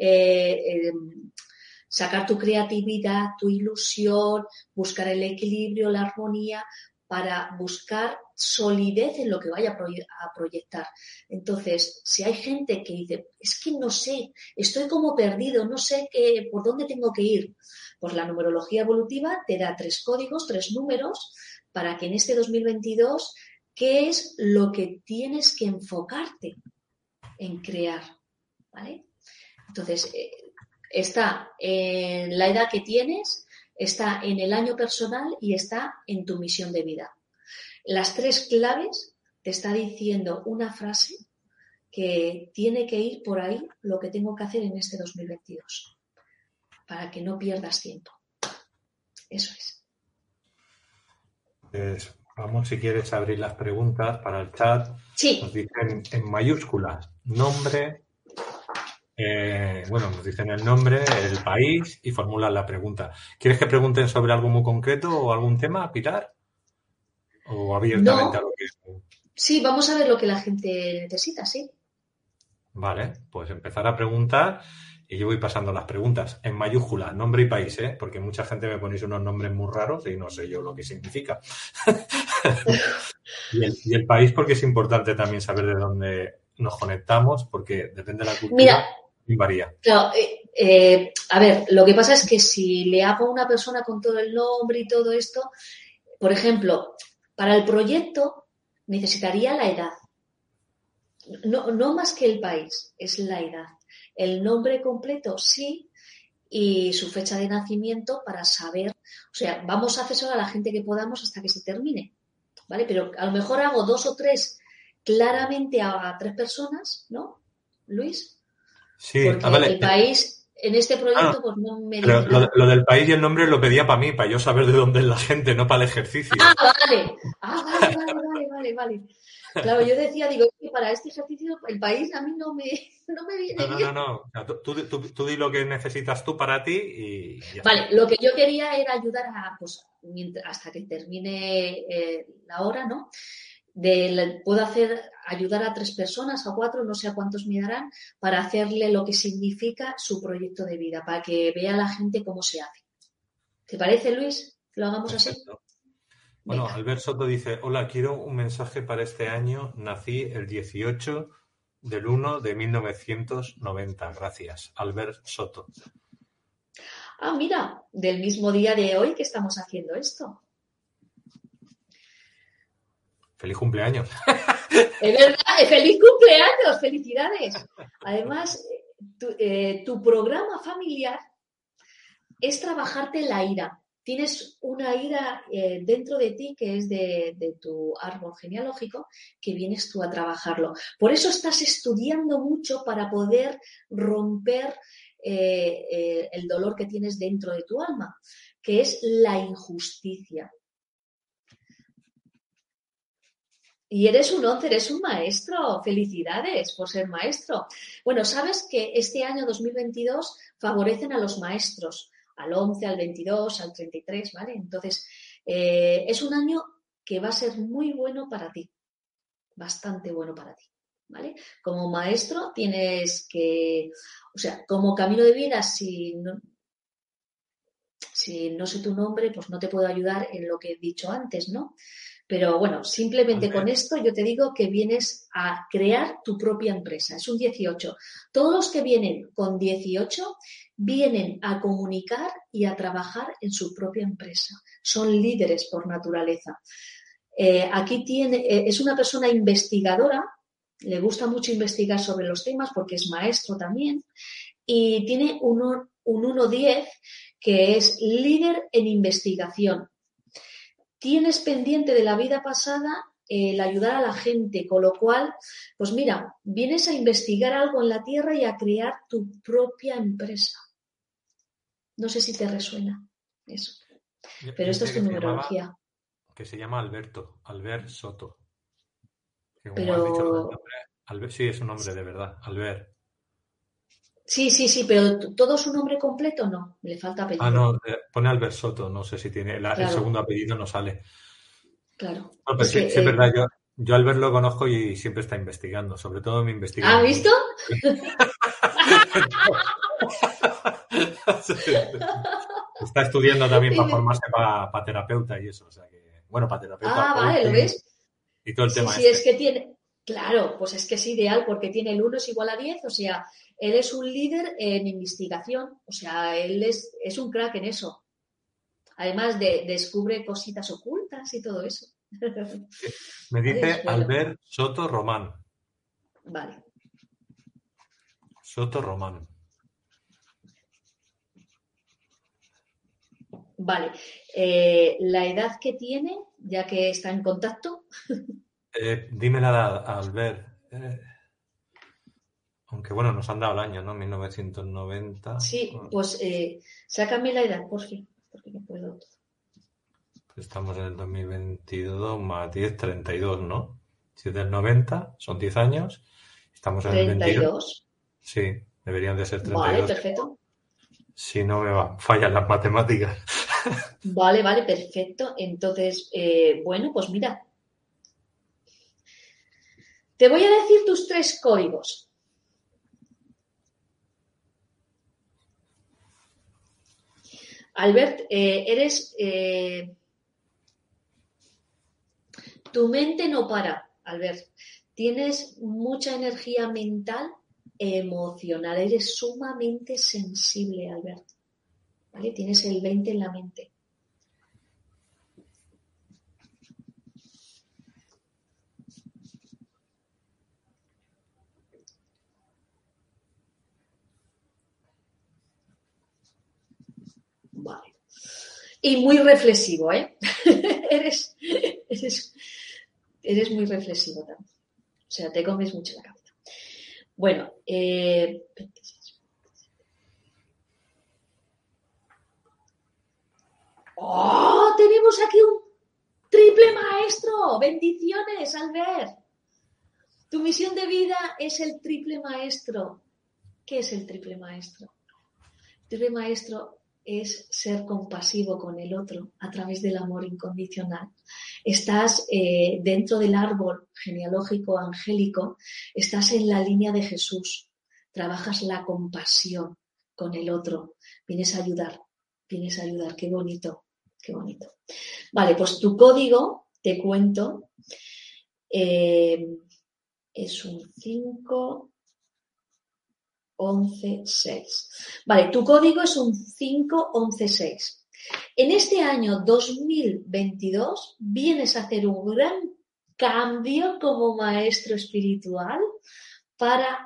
sacar tu creatividad, tu ilusión, buscar el equilibrio, la armonía, para buscar solidez en lo que vaya a proyectar. Entonces, si hay gente que dice, es que no sé, estoy como perdido, no sé por dónde tengo que ir, pues la numerología evolutiva te da 3 códigos, 3 números, para que en este 2022, ¿qué es lo que tienes que enfocarte en crear? ¿Vale? Entonces, está en la edad que tienes, está en el año personal y está en tu misión de vida. Las 3 claves te está diciendo una frase que tiene que ir por ahí lo que tengo que hacer en este 2022, para que no pierdas tiempo. Eso es. Pues vamos, si quieres, a abrir las preguntas para el chat. Sí. Nos dicen en mayúsculas, nombre, nos dicen el nombre, el país y formulan la pregunta. ¿Quieres que pregunten sobre algo muy concreto o algún tema, Pilar? ¿O abiertamente No. a lo que... Sí, vamos a ver lo que la gente necesita, sí. Vale, pues empezar a preguntar y yo voy pasando las preguntas en mayúsculas, nombre y país, ¿eh? Porque mucha gente me ponéis unos nombres muy raros y no sé yo lo que significa. y el país porque es importante también saber de dónde nos conectamos, porque depende de la cultura, varía. Claro, a ver, lo que pasa es que si le hago a una persona con todo el nombre y todo esto, por ejemplo, para el proyecto necesitaría la edad. No más que el país, es la edad. El nombre completo, sí, y su fecha de nacimiento para saber. O sea, vamos a asesorar a la gente que podamos hasta que se termine, ¿vale? Pero a lo mejor hago 2 o 3 claramente a 3 personas, ¿no, Luis? Sí, porque vale. el país en este proyecto pues no me dice pero nada. lo del país y el nombre lo pedía para mí, para yo saber de dónde es la gente, no para el ejercicio. Vale. Claro, yo decía, digo, que para este ejercicio el país a mí no me viene bien. No. O sea, tú di lo que necesitas tú para ti y ya Vale, está. lo que yo quería era ayudar pues, hasta que termine la hora, ¿no? Puedo ayudar a 3 personas, a 4, no sé a cuántos me darán, para hacerle lo que significa su proyecto de vida, para que vea la gente cómo se hace. ¿Te parece, Luis? ¿Lo hagamos Perfecto. así? Bueno, Venga. Albert Soto dice, hola, quiero un mensaje para este año. Nací el 18 del 1 de 1990. Gracias. Albert Soto. Mira, del mismo día de hoy que estamos haciendo esto. ¡Feliz cumpleaños! Es verdad, feliz cumpleaños, felicidades. Además, tu programa familiar es trabajarte la ira. Tienes una ira dentro de ti que es de tu árbol genealógico que vienes tú a trabajarlo. Por eso estás estudiando mucho para poder romper el dolor que tienes dentro de tu alma, que es la injusticia. Y eres un 11, eres un maestro. Felicidades por ser maestro. Bueno, sabes que este año 2022 favorecen a los maestros, al 11, al 22, al 33, ¿vale? Entonces, es un año que va a ser muy bueno para ti, bastante bueno para ti, ¿vale? Como maestro tienes que, o sea, como camino de vida, si no sé tu nombre, pues no te puedo ayudar en lo que he dicho antes, ¿no? Pero bueno, simplemente con Albert, esto yo te digo que vienes a crear tu propia empresa. Es un 18. Todos los que vienen con 18 vienen a comunicar y a trabajar en su propia empresa. Son líderes por naturaleza. Aquí es una persona investigadora, le gusta mucho investigar sobre los temas porque es maestro también y tiene un 1-10 que es líder en investigación. Tienes pendiente de la vida pasada el ayudar a la gente, con lo cual, pues mira, vienes a investigar algo en la Tierra y a crear tu propia empresa. No sé si te resuena eso, pero yo esto es sé tu numerología. que se llama Alberto, Albert Soto. Que como has dicho el Pero nombre, Albert, sí, es un nombre de verdad, Albert. sí, pero todo su nombre completo no, le falta Ah, apellido. no, pone Albert Soto, no sé si tiene, el Claro, segundo apellido no sale. claro. No, pero Es sí, sí es que, verdad, yo Albert lo conozco y siempre está investigando, sobre todo me investiga a ¿has mí visto? mucho. Está estudiando también para formarse para terapeuta y eso, o sea que, bueno, para terapeuta, Vale, ¿lo coaching ves? y todo el Sí, tema sí, es este. que tiene, claro, pues es que es ideal porque tiene el 1 es igual a 10, o sea, él es un líder en investigación, o sea, él es un crack en eso. Además descubre cositas ocultas y todo eso. Me Vale, dice es bueno. Albert Soto Román. Vale, Soto Román. vale. La edad que tiene, ya que está en contacto, Dime la edad, Albert. Aunque bueno, nos han dado el año, ¿no? 1990. sí, pues sácame la edad, por fin, porque no puedo. Estamos en el 2022 más 10, 32, ¿no? Si es del 90, son 10 años. Estamos en el 22. 32. Sí, deberían de ser Vale, 32. perfecto. Si no me fallan las matemáticas. Vale, perfecto. Entonces, bueno, pues mira, te voy a decir tus 3 códigos. Albert, tu mente no para, Albert. Tienes mucha energía mental, emocional. Eres sumamente sensible, Albert. ¿Vale? Tienes el 20 en la mente. Vale. Y muy reflexivo, ¿eh? eres, eres, eres muy reflexivo también. O sea, te comes mucho la cabeza. Bueno, ¡oh! Tenemos aquí un triple maestro. Bendiciones, Albert. Tu misión de vida es el triple maestro. ¿Qué es el triple maestro? El triple maestro es ser compasivo con el otro a través del amor incondicional. Estás dentro del árbol genealógico angélico, estás en la línea de Jesús, trabajas la compasión con el otro, vienes a ayudar, qué bonito, qué bonito. Vale, pues tu código, te cuento, es un 5, 11, 6. Vale, tu código es un 5, 11, 6. En este año 2022 vienes a hacer un gran cambio como maestro espiritual para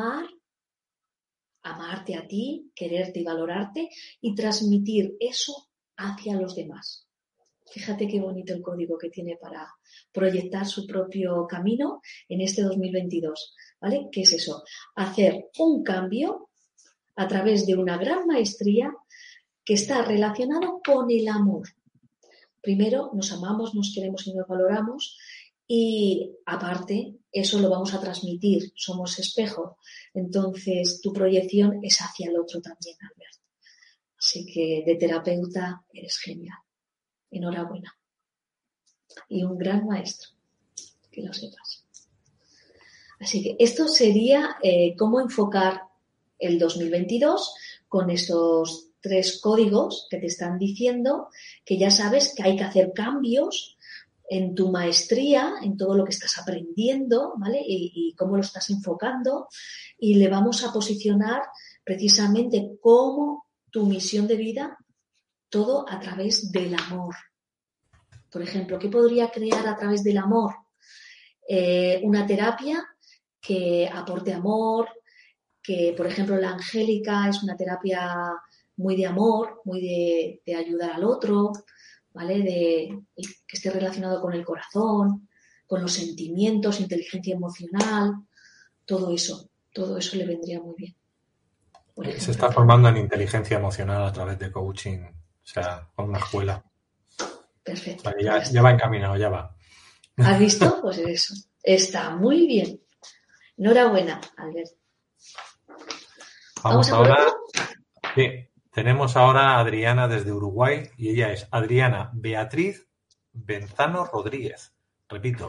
amarte a ti, quererte y valorarte y transmitir eso hacia los demás. Fíjate qué bonito el código que tiene para proyectar su propio camino en este 2022, ¿vale? ¿Qué es eso? Hacer un cambio a través de una gran maestría que está relacionado con el amor. Primero nos amamos, nos queremos y nos valoramos Y aparte, eso lo vamos a transmitir, somos espejo, entonces tu proyección es hacia el otro también, Albert. Así que de terapeuta eres genial. Enhorabuena. Y un gran maestro, que lo sepas. Así que esto sería cómo enfocar el 2022 con estos 3 códigos que te están diciendo que ya sabes que hay que hacer cambios en tu maestría, en todo lo que estás aprendiendo, ¿vale? Y cómo lo estás enfocando. Y le vamos a posicionar precisamente como tu misión de vida, todo a través del amor. Por ejemplo, ¿qué podría crear a través del amor? Una terapia que aporte amor, que por ejemplo la angélica es una terapia muy de amor, muy de ayudar al otro, ¿vale? Que esté relacionado con el corazón, con los sentimientos, inteligencia emocional, todo eso le vendría muy bien. Por Se ejemplo, está formando en inteligencia emocional a través de coaching, o sea, con una escuela. perfecto. O sea, ya va encaminado, ya va. ¿Has visto? Pues eso. Está muy bien. Enhorabuena, Albert. ¿Vamos Vamos a por ahora. otro? Sí, tenemos ahora a Adriana desde Uruguay y ella es Adriana Beatriz Benzano Rodríguez. Repito,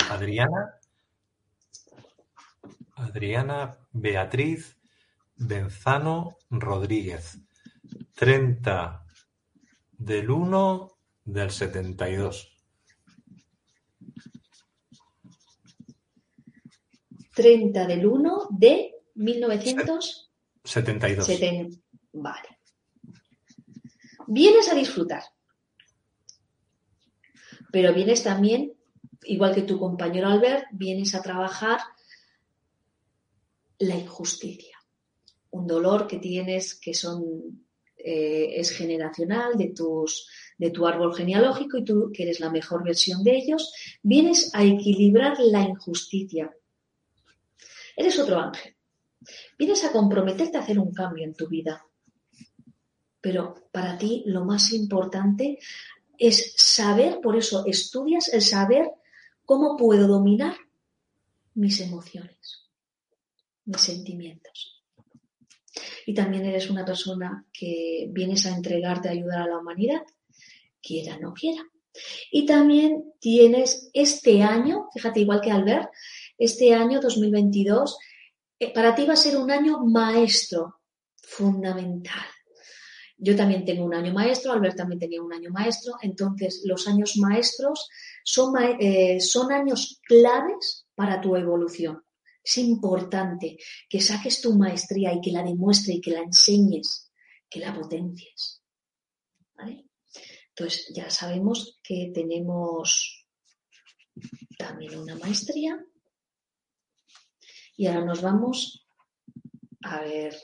Adriana Beatriz Benzano Rodríguez. 30/1/72. 30/1/1970. 72. Vale. Vienes a disfrutar, pero vienes también, igual que tu compañero Albert, vienes a trabajar la injusticia. Un dolor que tienes que es generacional de tu árbol genealógico y tú, que eres la mejor versión de ellos, vienes a equilibrar la injusticia. Eres otro ángel. Vienes a comprometerte a hacer un cambio en tu vida. Pero para ti lo más importante es saber, por eso estudias el saber cómo puedo dominar mis emociones, mis sentimientos. Y también eres una persona que vienes a entregarte a ayudar a la humanidad, quiera o no quiera. Y también tienes este año, fíjate, igual que Albert, este año 2022, para ti va a ser un año maestro, fundamental. Yo también tengo un año maestro, Albert también tenía un año maestro, entonces los años maestros son años claves para tu evolución. Es importante que saques tu maestría y que la demuestres y que la enseñes, que la potencies. ¿Vale? Entonces ya sabemos que tenemos también una maestría y ahora nos vamos a ver.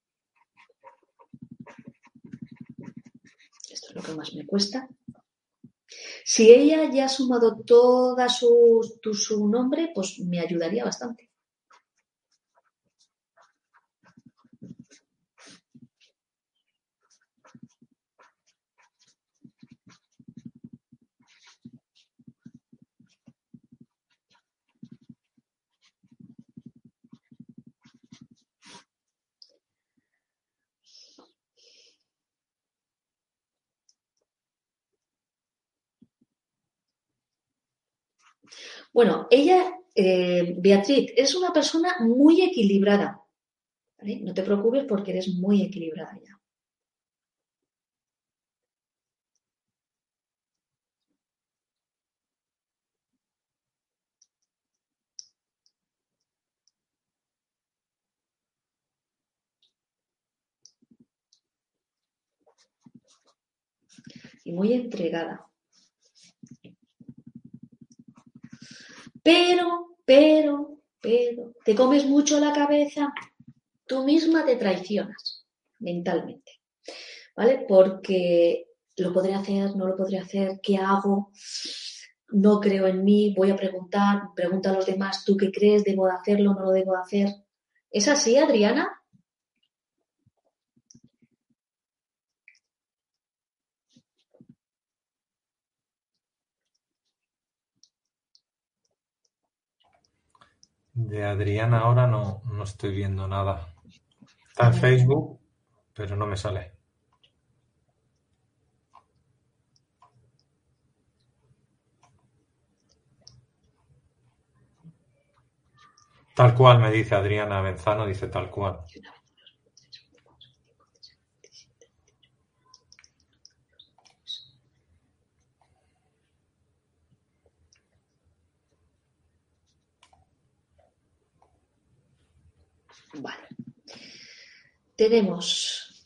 Esto es lo que más me cuesta. Si ella ya ha sumado toda su nombre, pues me ayudaría bastante. Bueno, ella, Beatriz, es una persona muy equilibrada. ¿Vale? No te preocupes porque eres muy equilibrada ya. Y muy entregada. Pero, te comes mucho la cabeza, tú misma te traicionas mentalmente, ¿vale? Porque lo podré hacer, no lo podré hacer, ¿qué hago? No creo en mí, voy a preguntar, pregunta a los demás, ¿tú qué crees? ¿Debo de hacerlo? ¿No lo debo de hacer? ¿Es así, Adriana? De Adriana ahora no estoy viendo nada. Está en Facebook, pero no me sale. Tal cual, me dice Adriana Benzano, dice tal cual. Vale. Tenemos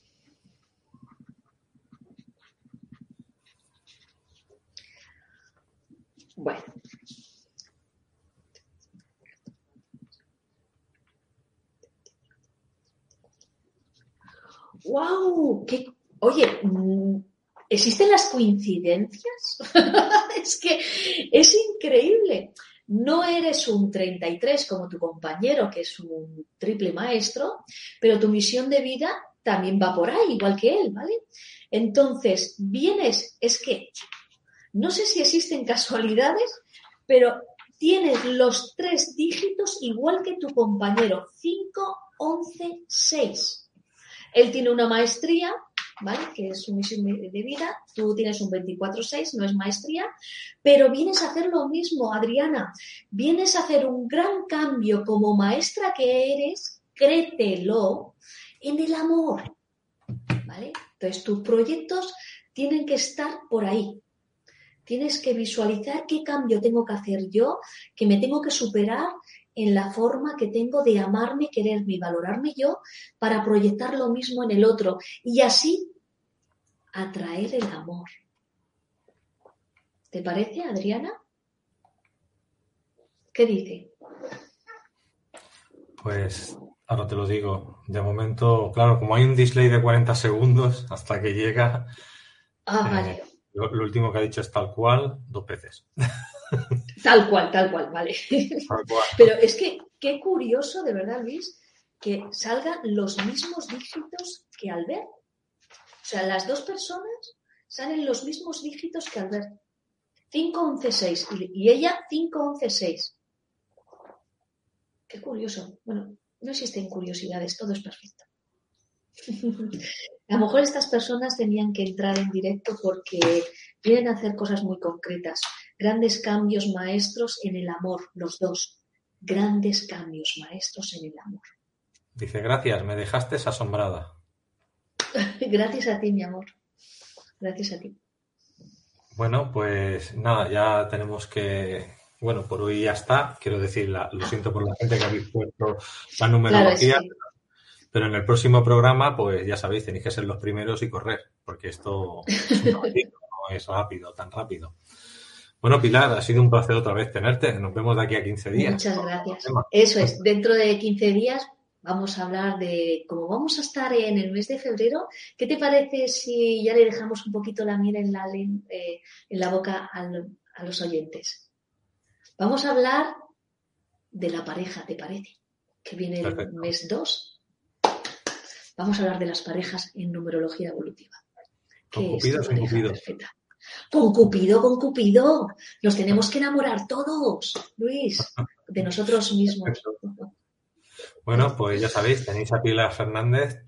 bueno. ¡Wow! Oye, ¿existen las coincidencias? Es que es increíble. No eres un 33 como tu compañero, que es un triple maestro, pero tu misión de vida también va por ahí, igual que él, ¿vale? Entonces, es que no sé si existen casualidades, pero tienes los 3 dígitos igual que tu compañero, 5, 11, 6. Él tiene una maestría, ¿vale? Que es su misión de vida. Tú tienes un 24-6, no es maestría, pero vienes a hacer lo mismo, Adriana. Vienes a hacer un gran cambio como maestra que eres, créetelo, en el amor, ¿vale? Entonces, tus proyectos tienen que estar por ahí. Tienes que visualizar qué cambio tengo que hacer yo, que me tengo que superar en la forma que tengo de amarme, quererme y valorarme yo para proyectar lo mismo en el otro y así atraer el amor. ¿Te parece, Adriana? ¿Qué dice? Pues ahora te lo digo. De momento, claro, como hay un display de 40 segundos hasta que llega, Vale. Lo último que ha dicho es tal cual, 2 veces. Tal cual, vale. Tal cual. Pero es que qué curioso, de verdad, Luis, que salgan los mismos dígitos que Albert. O sea, las 2 personas salen los mismos dígitos que Albert. 5, 11, 6. Y ella 5, 11, 6. Qué curioso. Bueno, no existen curiosidades, todo es perfecto. A lo mejor estas personas tenían que entrar en directo porque quieren hacer cosas muy concretas. Grandes cambios maestros en el amor, los 2. Grandes cambios maestros en el amor. Dice, gracias, me dejaste asombrada. Gracias a ti, mi amor. Gracias a ti. Bueno, pues nada, ya tenemos que... Bueno, por hoy ya está. Quiero decir, lo siento por la gente que habéis puesto la numerología. Claro, Pero en el próximo programa, pues ya sabéis, tenéis que ser los primeros y correr, porque esto es un ratito, no es rápido, tan rápido. Bueno, Pilar, ha sido un placer otra vez tenerte. Nos vemos de aquí a 15 días. Muchas gracias. Eso es, dentro de 15 días vamos a hablar de cómo vamos a estar en el mes de febrero. ¿Qué te parece si ya le dejamos un poquito la miel en la boca a los oyentes? Vamos a hablar de la pareja, ¿te parece? Que viene el mes 2. Vamos a hablar de las parejas en numerología evolutiva. ¿Con Cupido o sin Cupido? Perfecta. Con Cupido. Nos tenemos que enamorar todos, Luis, de nosotros mismos. Bueno, pues ya sabéis, tenéis a Pilar Fernández,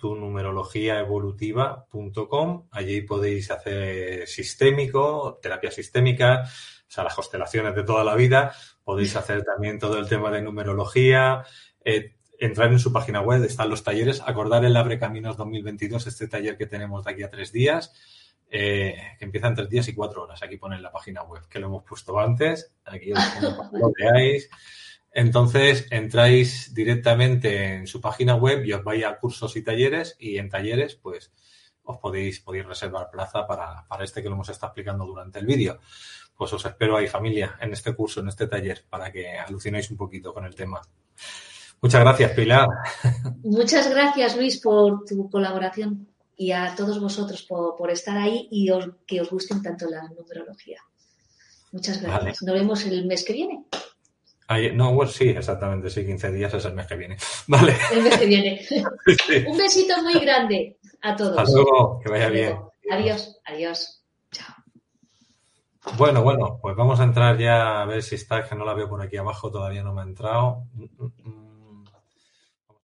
tunumerologiaevolutiva.com. Allí podéis hacer sistémico, terapia sistémica, o sea, las constelaciones de toda la vida. Podéis hacer también todo el tema de numerología. Entrar en su página web, están los talleres. Acordar el Abre Caminos 2022, este taller que tenemos de aquí a 3 días, que empieza en 3 días y 4 horas. Aquí pone en la página web, que lo hemos puesto antes. Aquí os pongo para que lo veáis. Entonces, entráis directamente en su página web y os vais a cursos y talleres, y en talleres, pues, os podéis reservar plaza para este que lo hemos estado explicando durante el vídeo. Pues os espero ahí, familia, en este curso, en este taller, para que alucinéis un poquito con el tema. Muchas gracias, Pilar. Muchas gracias, Luis, por tu colaboración y a todos vosotros por estar ahí y que os gusten tanto la numerología. Muchas gracias. Vale. Nos vemos el mes que viene. No, bueno, sí, exactamente, sí, 15 días es el mes que viene. Vale. El mes que viene. Sí. Un besito muy grande a todos. Hasta luego, que vaya bien. Adiós. Chao. Bueno, pues vamos a entrar ya a ver si está, que no la veo por aquí abajo, todavía no me ha entrado.